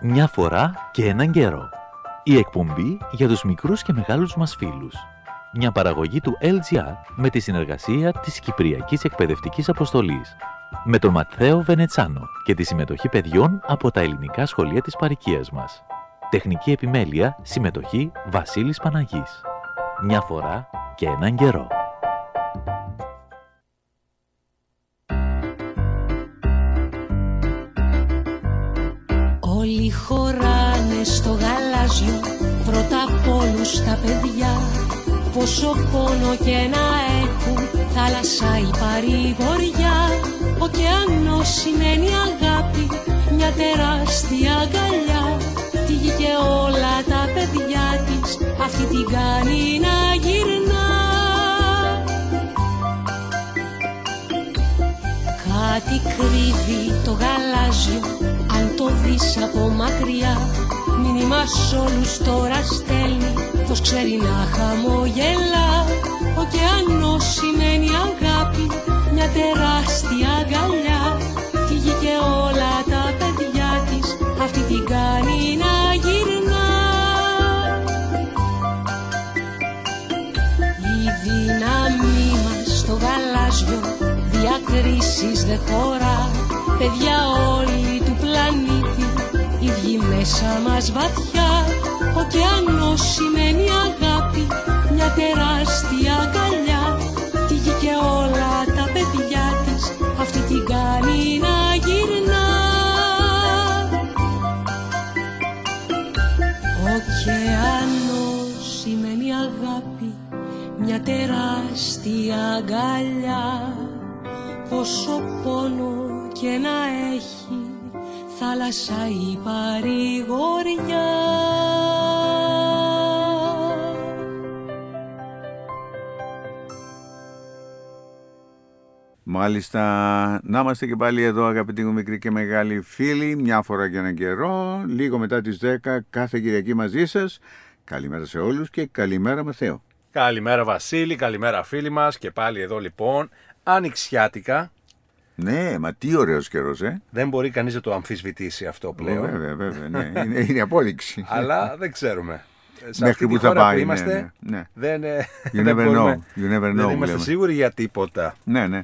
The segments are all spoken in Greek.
Μια φορά και έναν καιρό. Η εκπομπή για τους μικρούς και μεγάλους μας φίλους. Μια παραγωγή του LGR με τη συνεργασία της Κυπριακής Εκπαιδευτικής Αποστολής. Με τον Ματθαίο Βενετσάνο και τη συμμετοχή παιδιών από τα ελληνικά σχολεία της παροικίας μας. Τεχνική επιμέλεια, συμμετοχή Βασίλης Παναγής. Μια φορά και έναν καιρό. Όλοι χωράνε στο γαλάζιο, πρώτα απ' όλους τα παιδιά. Πόσο πόνο και να έχουν, θάλασσα ή παρηγοριά. Ωκεανός σημαίνει αγάπη, μια τεράστια αγκαλιά. Τη γη και όλα τα παιδιά της, αυτή την κάνει να γυρνά. Κάτι κρύβει το γαλάζιο, αν το δεις από μακριά. Μήνυμα σ' όλους τώρα στέλνει, πως ξέρει να χαμογελά. Ωκεανός σημαίνει αγάπη, μια τεράστια αγκαλιά. Τη γη και όλα τα παιδιά της, αυτή την κάνει να γυρνά. Η δύναμή μας στο γαλάζιο διακρίσεις δεν χωρά. Παιδιά όλοι του πλανήτη, ίδιοι μέσα μας βαθιά. Ωκεανός σημαίνει αγάπη, μια τεράστια αγκαλιά. Τη γη και όλα τα παιδιά της, αυτή την κάνει να γυρνά. Ωκεανός σημαίνει αγάπη, μια τεράστια αγκαλιά. Πόσο πόνο και να έχει, θάλασσα ή παρηγοριά. Μάλιστα, να είμαστε και πάλι εδώ αγαπητοί μου μικροί και μεγάλοι φίλοι, μια φορά και έναν καιρό, λίγο μετά τις 10 κάθε Κυριακή μαζί σας. Καλημέρα σε όλους και καλημέρα Ματθαίο. Καλημέρα Βασίλη, καλημέρα φίλοι μας και πάλι εδώ λοιπόν, ανοιξιάτικα. Ναι, μα τι ωραίος καιρός, Δεν μπορεί κανείς να το αμφισβητήσει αυτό πλέον. Βέβαια, ναι, είναι απόδειξη. Αλλά δεν ξέρουμε. Μέχρι που θα πάει, που είμαστε, ναι. Δεν δεν είμαστε σίγουροι για τίποτα. Ναι.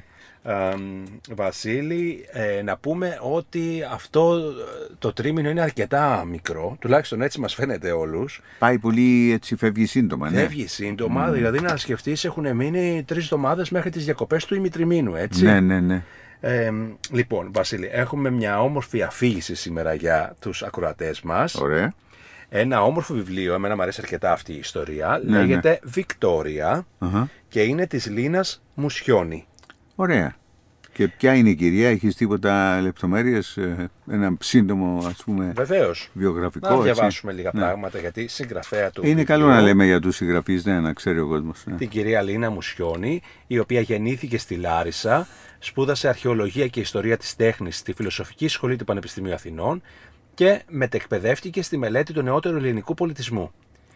Βασίλη, να πούμε ότι αυτό το τρίμηνο είναι αρκετά μικρό, τουλάχιστον έτσι μας φαίνεται όλους. Πάει πολύ έτσι, φεύγει σύντομα. Φεύγει σύντομα, δηλαδή να σκεφτείς έχουν μείνει 3 εβδομάδες μέχρι τις διακοπές του ημιτριμήνου, έτσι. Ναι. Λοιπόν, Βασίλη, έχουμε μια όμορφη αφήγηση σήμερα για τους ακροατές μας. Ωραία. Ένα όμορφο βιβλίο, εμένα μου αρέσει αρκετά αυτή η ιστορία, λέγεται Βικτόρια και είναι της Λίνας Μουσιώνη. Ωραία. Και ποια είναι η κυρία, έχεις τίποτα λεπτομέρειες, ένα σύντομο ας πούμε βεβαίως βιογραφικό. Να διαβάσουμε λίγα πράγματα γιατί συγγραφέα του. Είναι βιβλίου, καλό να λέμε για τους συγγραφείς, να ξέρει ο κόσμος. Την κυρία Λίνα Μουσιώνη, η οποία γεννήθηκε στη Λάρισα, σπούδασε αρχαιολογία και ιστορία της τέχνης στη Φιλοσοφική Σχολή του Πανεπιστημίου Αθηνών και μετεκπαιδεύτηκε στη μελέτη του νεότερου ελληνικού πολιτισμού.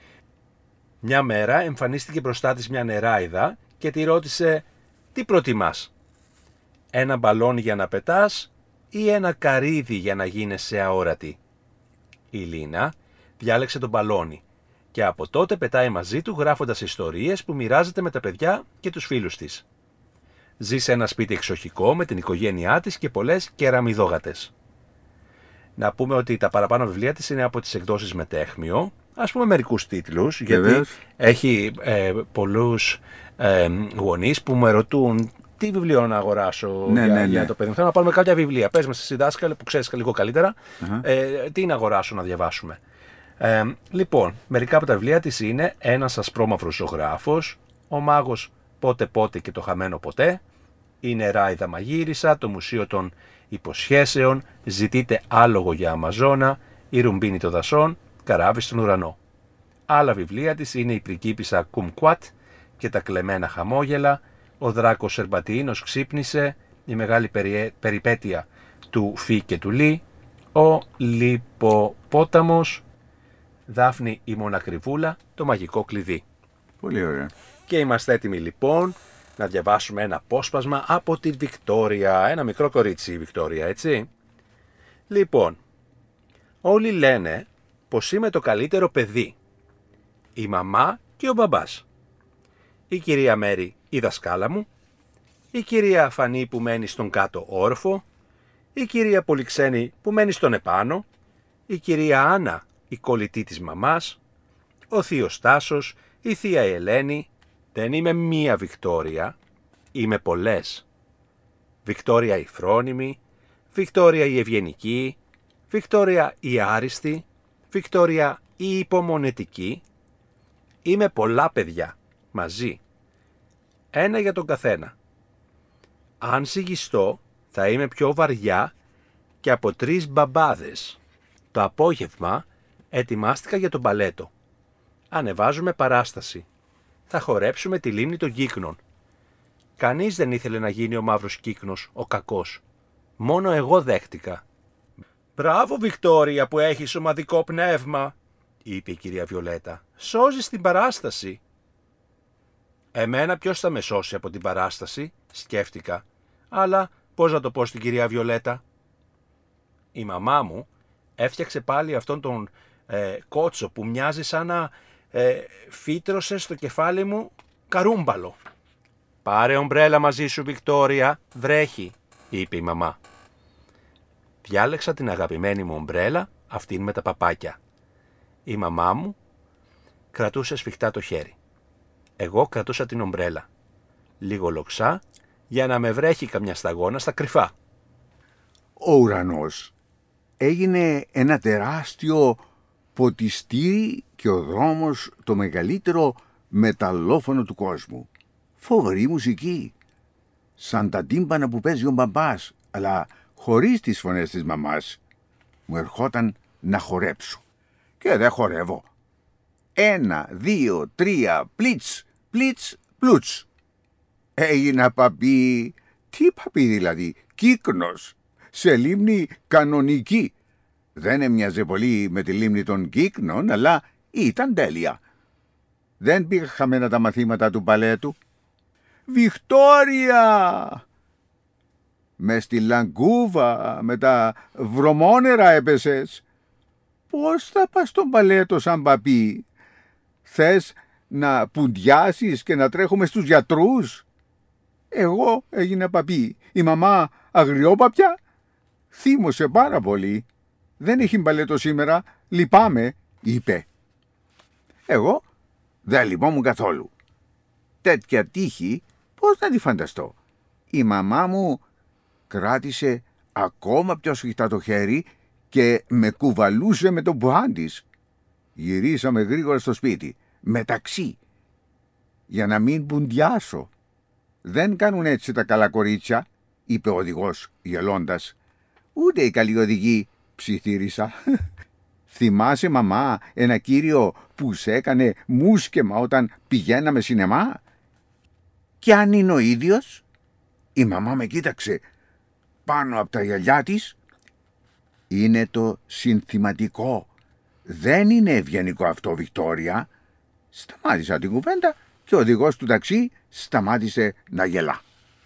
Μια μέρα εμφανίστηκε μπροστά της μια νεράιδα και τη ρώτησε «Τι προτιμάς, ένα μπαλόνι για να πετάς ή ένα καρύδι για να γίνεσαι αόρατη?» Η Λίνα διάλεξε τον μπαλόνι και από τότε πετάει μαζί του γράφοντας ιστορίες που μοιράζεται με τα παιδιά και τους φίλους της. Ζει σε ένα σπίτι εξοχικό με την οικογένειά της και πολλές κεραμιδόγατες. Να πούμε ότι τα παραπάνω βιβλία της είναι από τις εκδόσεις Μετέχμιο, ας πούμε μερικούς τίτλους, γιατί έχει πολλούς γονείς που με ρωτούν τι βιβλίο να αγοράσω για το παιδί μου. Θέλω να πάρουμε κάποια βιβλία. Πες μας εσύ δάσκαλε που ξέρεις λίγο καλύτερα, τι να αγοράσω να διαβάσουμε. Λοιπόν, μερικά από τα βιβλία της είναι «Ένας ασπρόμαυρος ζωγράφος», «Ο μάγος πότε και το χαμένο ποτέ», «Η νεράιδα μαγείρισα», «Το μουσείο των υποσχέσεων», «Ζητείτε άλογο για Αμαζόνα», «Η ρουμπίνη των δασών», «Καράβι στον ουρανό». Άλλα βιβλία της είναι «Η πριγκίπισσα Κουμκουάτ» και «Τα κλεμμένα χαμόγελα», «Ο δράκος Σερμπατιίνος ξύπνησε», «Η μεγάλη περιπέτεια του Φι και του Λί», «Ο Λιποπόταμος», «Δάφνη η Μονακριβούλα», «Το μαγικό κλειδί». Πολύ ωραία. Και είμαστε έτοιμοι λοιπόν να διαβάσουμε ένα απόσπασμα από τη Βικτόρια. Ένα μικρό κορίτσι η Βικτόρια, έτσι. Λοιπόν, Όλοι λένε πως είμαι το καλύτερο παιδί. Η μαμά και ο μπαμπάς. Η κυρία Μέρη η δασκάλα μου. Η κυρία Φανή που μένει στον κάτω όροφο. Η κυρία Πολυξένη που μένει στον επάνω. Η κυρία Άννα η κολλητή της μαμάς. Ο θείος Τάσος, η θεία Ελένη. Δεν είμαι μία Βικτόρια, είμαι πολλές. Βικτόρια η φρόνιμη, Βικτόρια η ευγενική, Βικτόρια η άριστη, Βικτόρια η υπομονετική. Είμαι πολλά παιδιά, μαζί. Ένα για τον καθένα. Αν ζυγιστώ, θα είμαι πιο βαριά και από 3 μπαμπάδες. Το απόγευμα ετοιμάστηκα για τον μπαλέτο. Ανεβάζουμε παράσταση. Θα χορέψουμε τη λίμνη των Κύκνων. Κανείς δεν ήθελε να γίνει ο μαύρος κύκνος, ο κακός. Μόνο εγώ δέχτηκα. «Μπράβο, Βικτόρια, που έχεις ομαδικό πνεύμα», είπε η κυρία Βιολέτα. «Σώζεις την παράσταση». «Εμένα ποιος θα με σώσει από την παράσταση», σκέφτηκα. «Αλλά πώς να το πω στην κυρία Βιολέτα». Η μαμά μου έφτιαξε πάλι αυτόν τον κότσο που μοιάζει σαν να φύτρωσε στο κεφάλι μου καρούμπαλο. «Πάρε ομπρέλα μαζί σου, Βικτόρια, βρέχει», είπε η μαμά. Διάλεξα την αγαπημένη μου ομπρέλα, αυτήν με τα παπάκια. Η μαμά μου κρατούσε σφιχτά το χέρι. Εγώ κρατούσα την ομπρέλα. Λίγο λοξά, για να με βρέχει καμιά σταγόνα στα κρυφά. Ο ουρανός έγινε ένα τεράστιο ποτιστήρι και ο δρόμος το μεγαλύτερο μεταλλόφωνο του κόσμου. Φοβερή μουσική, σαν τα τύμπανα που παίζει ο μπαμπάς, αλλά χωρίς τις φωνές της μαμάς. Μου ερχόταν να χορέψω. Και δεν χορεύω. 1, 2, 3, πλίτς, πλίτς, πλούτς. Έγινα παπί. Τι παπί δηλαδή? Κύκνος. Σε λίμνη κανονική. Δεν έμοιαζε πολύ με τη λίμνη των Κύκνων, αλλά ήταν τέλεια. Δεν πήγα χαμένα τα μαθήματα του μπαλέτου. «Βικτόρια! Μες στη λαγκούβα με τα βρωμόνερα έπεσες. Πώς θα πας στον μπαλέτο σαν παπί? Θες να πουντιάσεις και να τρέχουμε στους γιατρούς?» Εγώ έγινα παπί. Η μαμά αγριόπαπια θύμωσε πάρα πολύ. «Δεν έχει μπαλέτο σήμερα, λυπάμαι», είπε. Εγώ δεν λυπόμουν καθόλου. Τέτοια τύχη πώς να τη φανταστώ? Η μαμά μου κράτησε ακόμα πιο σφιχτά το χέρι και με κουβαλούσε με τον μπουάν της. Γυρίσαμε γρήγορα στο σπίτι, μεταξύ, για να μην μπουντιάσω. «Δεν κάνουν έτσι τα καλά κορίτσια», είπε ο οδηγός γελώντας. «Ούτε οι καλοί οδηγοί», ψιθύρισα. «Θυμάσαι, μαμά, ένα κύριο που σε έκανε μουσκεμα όταν πηγαίναμε σινεμά?» «Και αν είναι ο ίδιος?» Η μαμά με κοίταξε πάνω από τα γυαλιά της. «Είναι το συνθηματικό. Δεν είναι ευγενικό αυτό, Βικτόρια». Σταμάτησα την κουβέντα και ο οδηγός του ταξί σταμάτησε να γελά.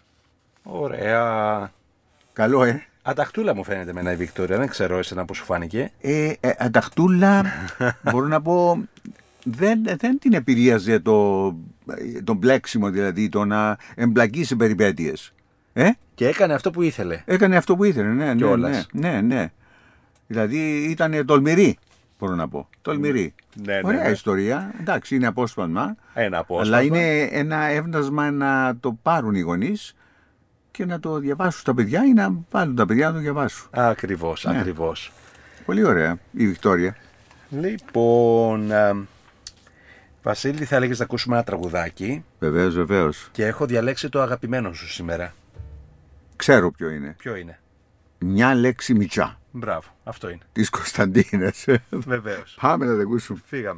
Ωραία. Καλό, Αταχτούλα μου φαίνεται εμένα η Βικτόρια, δεν ξέρω εσένα πώς σου φάνηκε. Αταχτούλα, μπορώ να πω, δεν την επηρεάζε το μπλέξιμο, δηλαδή το να εμπλακεί σε περιπέτειες. Και έκανε αυτό που ήθελε. Έκανε αυτό που ήθελε, ναι. Δηλαδή ήταν τολμηρή, μπορώ να πω. Τολμηρή. Ωραία ιστορία. Εντάξει, είναι απόσπασμα. Αλλά είναι ένα έβνασμα να το πάρουν οι γονείς και να το διαβάσουν στα παιδιά ή να βάλουν τα παιδιά να το διαβάσουν. Ακριβώς, ακριβώς. Πολύ ωραία η Βικτόρια. Λοιπόν, Βασίλη, θα έλεγες να ακούσουμε ένα τραγουδάκι. Βεβαίως. Και έχω διαλέξει το αγαπημένο σου σήμερα. Ξέρω ποιο είναι. Ποιο είναι? «Μια λέξη μητσά». Μπράβο, αυτό είναι. Της Κωνσταντίνας. Βεβαίως. Πάμε να τα ακούσουμε. Φύγαμε.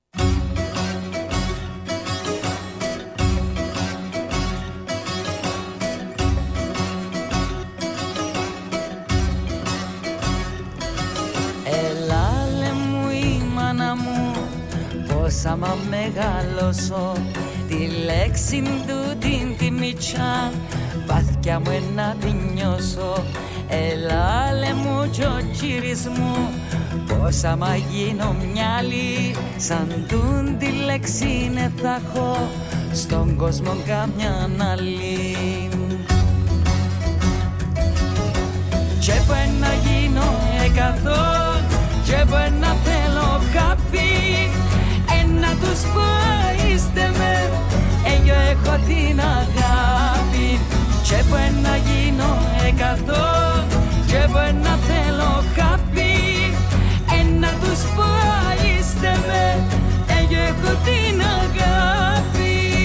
Ελάλε μου η μάνα μου, πώς άμα μεγαλώσω, τη λέξη του την μητσά, βαθιά μου να την νιώσω. Ελάλε μου κι ο κύρις μου, Πως άμα γίνω μυάλι, σαν τούν τη λέξη ναι θα έχω στον κόσμο καμιάν άλλη. Και που να γίνω 100, και που να θέλω κάποιοι, να τους πω είστε με, εγώ έχω την αγάπη. Και που να γίνω 100, και που να θέλω κάποιοι, να τους πω είστε με, εγώ έχω την αγάπη.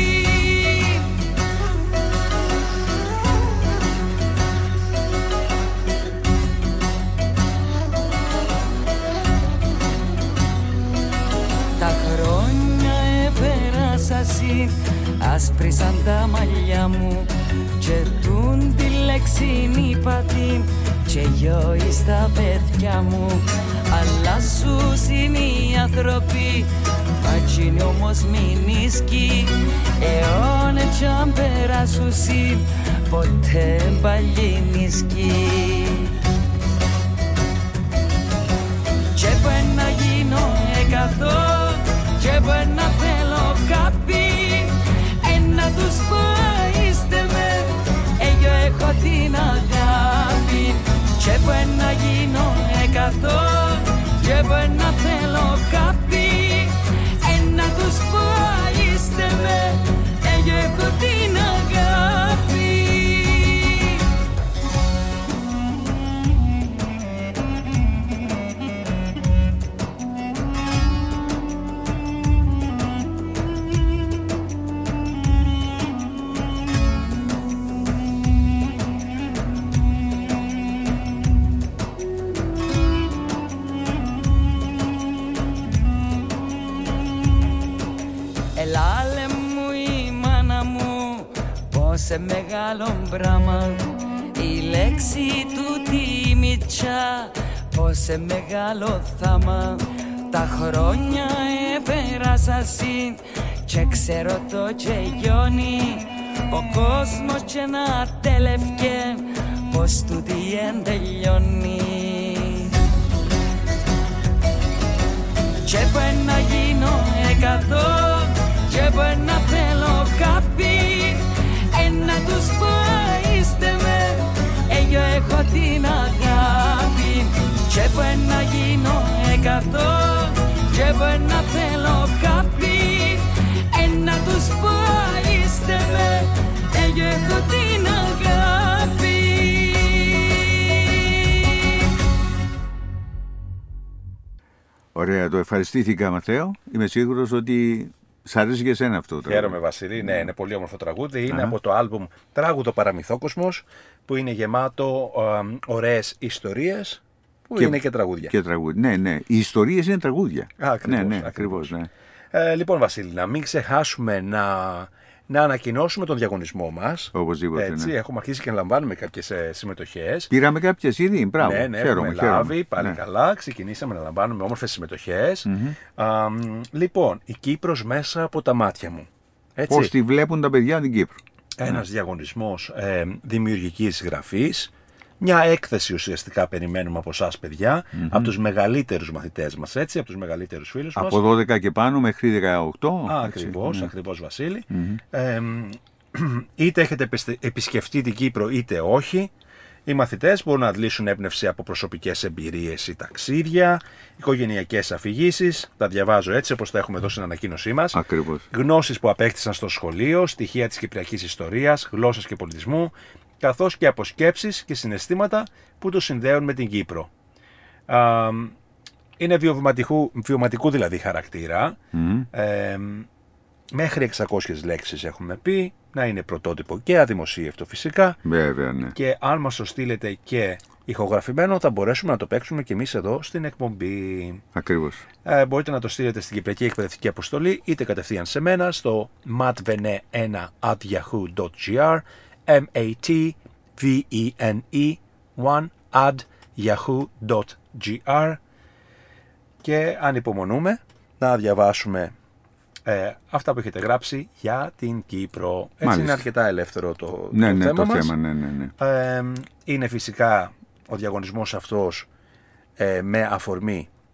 Τα χρόνια επέρασα συν, άσπρισαν τα μαλλιά μου και τούν τη λέξη νύπατη και γιώει στα παιδιά μου. Αλλά σου είναι οι άνθρωποι, πατσίνοι όμως μην ίσκει, αιώνε κι αν περάσουσι, ποτέ πάλι νίσκει. Και που να γίνω 100, και που να θέλω κάποιοι, να τους πω είστε με, εγώ έχω την αγάπη. Και που να γίνω 100, και που να θέλω κάποιοι, να τους πω είστε με, εγώ έχω την αγάπη. Σε μεγάλο μπράμα η λέξη του τη μητσά, πως σε μεγάλο θάμα. Τα χρόνια επέρασα συν και ξέρω το τσεγιώνει, ο κόσμος και να τέλευκε, πως τούτη εν τελειώνει. Και που να γίνω 100, και που να θέλω κάποιοι, να τους πω είστε με, εγώ έχω την αγάπη. Και που να γίνω 100, και που να θέλω κάποιοι, να τους πω είστε με, εγώ έχω την αγάπη. Ωραία, το ευχαριστήθηκα Μαθαίο. Είμαι σίγουρος ότι σ' αρέσει και εσένα αυτό το. Χαίρομαι Βασίλη, ναι, είναι πολύ όμορφο τραγούδι. Είναι από το άλμπουμ Τράγουδο Παραμυθόκοσμος, που είναι γεμάτο ωραίες ιστορίες, που είναι και τραγούδια. Και τραγούδια. Ναι. Οι ιστορίες είναι τραγούδια. Ακριβώς. Ναι. Λοιπόν Βασίλη, να μην ξεχάσουμε να ανακοινώσουμε τον διαγωνισμό μας. Οπωσδήποτε. Έτσι, έχουμε αρχίσει και να λαμβάνουμε κάποιες συμμετοχές. Πήραμε κάποιες ήδη, μπράβο. Ναι, έχουμε λάβει, πάλι καλά. Ξεκινήσαμε να λαμβάνουμε όμορφες συμμετοχές. Λοιπόν, η Κύπρος μέσα από τα μάτια μου. Έτσι. Πώς τη βλέπουν τα παιδιά την Κύπρο. Ένας διαγωνισμός δημιουργικής γραφής. Μια έκθεση ουσιαστικά περιμένουμε από εσάς παιδιά, από τους μεγαλύτερους μαθητές μας, έτσι, από τους μεγαλύτερους φίλους μας. Από 12 και πάνω μέχρι 18. Ακριβώς Βασίλη. Είτε έχετε επισκεφτεί την Κύπρο είτε όχι, οι μαθητές μπορούν να αντλήσουν έμπνευση από προσωπικές εμπειρίες ή ταξίδια, οικογενειακές αφηγήσεις, τα διαβάζω έτσι όπως τα έχουμε εδώ στην ανακοίνωσή μας. Ακριβώς. Γνώσεις που απέκτησαν στο σχολείο, στοιχεία της κυπριακής ιστορίας, γλώσσας και πολιτισμού, καθώς και αποσκέψεις και συναισθήματα που το συνδέουν με την Κύπρο. Είναι βιωματικού δηλαδή χαρακτήρα. Μέχρι 600 λέξεις έχουμε πει, να είναι πρωτότυπο και αδημοσίευτο φυσικά. Βέβαια, ναι. Και αν μας το στείλετε και ηχογραφημένο θα μπορέσουμε να το παίξουμε και εμείς εδώ στην εκπομπή. Ακριβώς. Μπορείτε να το στείλετε στην Κυπριακή Εκπαιδευτική Αποστολή είτε κατευθείαν σε μένα στο matvene1@yahoo.gr matvene1@yahoo.gr και ανυπομονούμε να διαβάσουμε αυτά που έχετε γράψει για την Κύπρο. Έτσι. Μάλιστα. Είναι αρκετά ελεύθερο το θέμα μας. Είναι φυσικά ο διαγωνισμός αυτός με αφορμή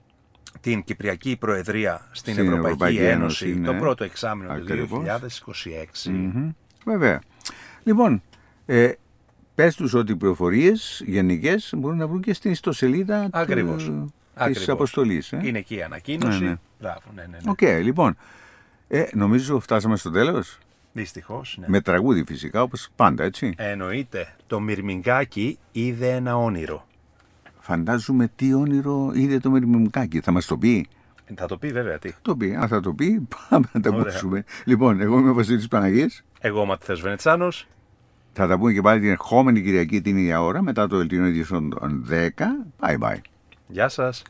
την Κυπριακή Προεδρία στην Ευρωπαϊκή Ένωση το πρώτο εξάμηνο του 2026. Βέβαια. Λοιπόν, πες τους ότι οι πληροφορίες γενικές μπορούν να βρουν και στην ιστοσελίδα της αποστολής. Είναι εκεί η ανακοίνωση. Ναι. Μπράβο, ναι. Οκ, λοιπόν. Νομίζω φτάσαμε στο τέλος. Δυστυχώς, ναι. Με τραγούδι φυσικά, όπως πάντα, έτσι. Εννοείται. Το Μυρμηγκάκι είδε ένα όνειρο. Φαντάζομαι τι όνειρο είδε το Μυρμηγκάκι. Θα μας το πει. Θα το πει βέβαια, τι. Θα το πει, πάμε να τα ακούσουμε. Λοιπόν, εγώ είμαι ο Βασίλης Παναγής. Εγώ ο Ματθαίος Βενετσάνος. Θα τα πούμε και πάλι την ερχόμενη Κυριακή την ίδια ώρα, μετά το Δελτίο Ειδήσεων 10. Bye bye. Γεια σας.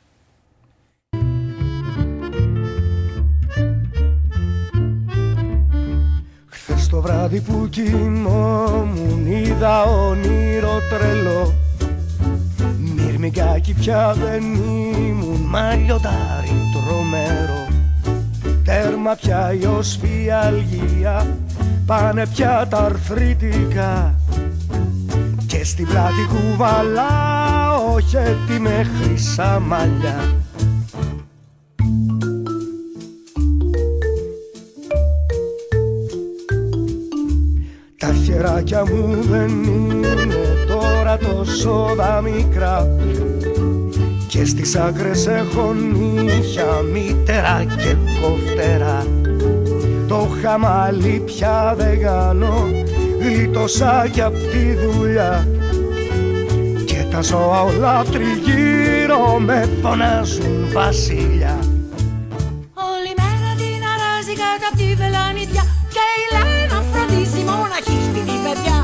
Χθες το βράδυ που κοιμόμουν είδα όνειρο τρελό. Μυρμηγκάκι πια δεν ήμουν, μα λιοντάρι τρομερό. Τέρμα πια η οσφιαλγία, πάνε πια τα αρθρίτικα. Και στην πλάτη κουβαλάω χέτι με χρυσά μαλλιά. Τα χεράκια μου δεν είναι τώρα τόσο μικρά. Και στις άκρες έχω νύχια, μύτερα και κοφτερά. Το χαμάλι πια δεν κάνω, γλίτωσα κι απ' τη δουλειά. Και τα ζώα όλα τριγύρω με φωνάζουν βασιλιά. Όλη μέρα την αράζει κάτω απ' τη βελανιδιά και η Λένα φροντίζει μοναχή στην παιδιά.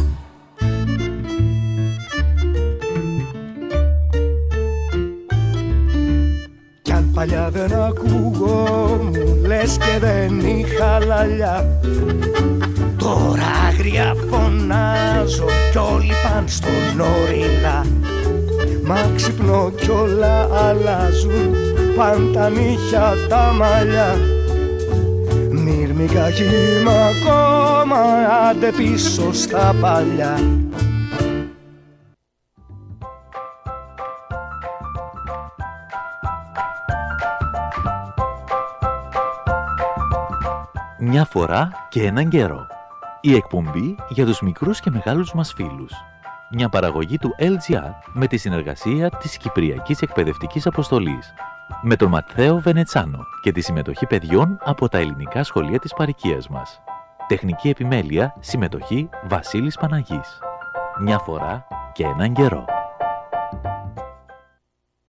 Κι αν παλιά δεν ακούγόμουν, λες και δεν είχα λαλιά. Τώρα άγρια φωνάζω κι όλοι παν στον όριλα. Μα ξυπνώ κι όλα αλλάζουν, παν τα νύχια τα μαλλιά. Μυρμηγκάκι είμαι ακόμα, άντε πίσω στα παλιά. Μια φορά και έναν καιρό. Η εκπομπή για τους μικρούς και μεγάλους μας φίλους. Μια παραγωγή του LGR με τη συνεργασία της Κυπριακής Εκπαιδευτικής Αποστολής. Με τον Ματθαίο Βενετσάνο και τη συμμετοχή παιδιών από τα ελληνικά σχολεία της παροικίας μας. Τεχνική επιμέλεια, συμμετοχή Βασίλης Παναγής. Μια φορά και έναν καιρό.